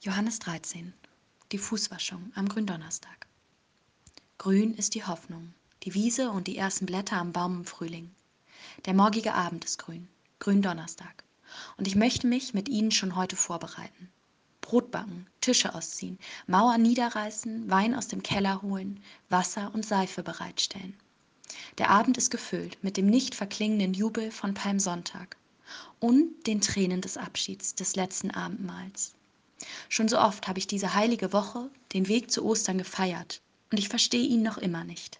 Johannes 13. Die Fußwaschung am Gründonnerstag. Grün ist die Hoffnung, die Wiese und die ersten Blätter am Baum im Frühling. Der morgige Abend ist grün, Gründonnerstag. Und ich möchte mich mit Ihnen schon heute vorbereiten. Brot backen, Tische ausziehen, Mauern niederreißen, Wein aus dem Keller holen, Wasser und Seife bereitstellen. Der Abend ist gefüllt mit dem nicht verklingenden Jubel von Palmsonntag und den Tränen des Abschieds des letzten Abendmahls. Schon so oft habe ich diese heilige Woche, den Weg zu Ostern gefeiert, und ich verstehe ihn noch immer nicht.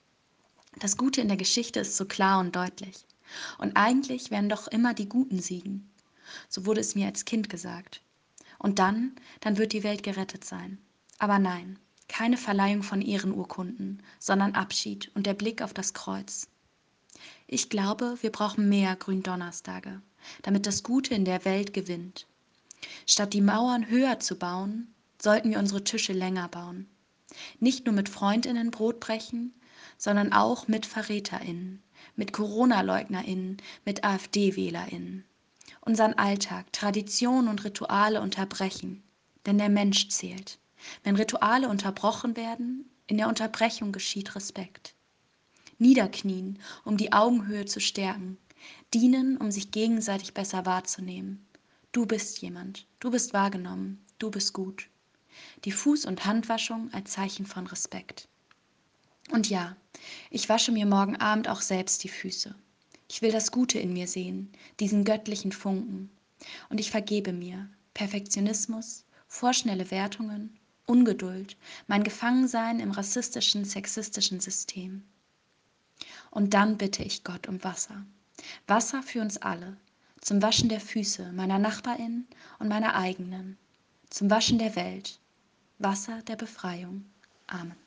Das Gute in der Geschichte ist so klar und deutlich. Und eigentlich werden doch immer die Guten siegen. So wurde es mir als Kind gesagt. Und dann wird die Welt gerettet sein. Aber nein, keine Verleihung von Ehrenurkunden, sondern Abschied und der Blick auf das Kreuz. Ich glaube, wir brauchen mehr Gründonnerstage, damit das Gute in der Welt gewinnt. Statt die Mauern höher zu bauen, sollten wir unsere Tische länger bauen. Nicht nur mit Freundinnen Brot brechen, sondern auch mit Verräterinnen, mit Corona-Leugnerinnen, mit AfD-Wählerinnen. Unseren Alltag, Traditionen und Rituale unterbrechen, denn der Mensch zählt. Wenn Rituale unterbrochen werden, in der Unterbrechung geschieht Respekt. Niederknien, um die Augenhöhe zu stärken, dienen, um sich gegenseitig besser wahrzunehmen. Du bist jemand, du bist wahrgenommen, du bist gut. Die Fuß- und Handwaschung als Zeichen von Respekt. Und ja, ich wasche mir morgen Abend auch selbst die Füße. Ich will das Gute in mir sehen, diesen göttlichen Funken. Und ich vergebe mir Perfektionismus, vorschnelle Wertungen, Ungeduld, mein Gefangensein im rassistischen, sexistischen System. Und dann bitte ich Gott um Wasser. Wasser für uns alle, zum Waschen der Füße meiner Nachbarin und meiner eigenen, zum Waschen der Welt. Wasser der Befreiung. Amen.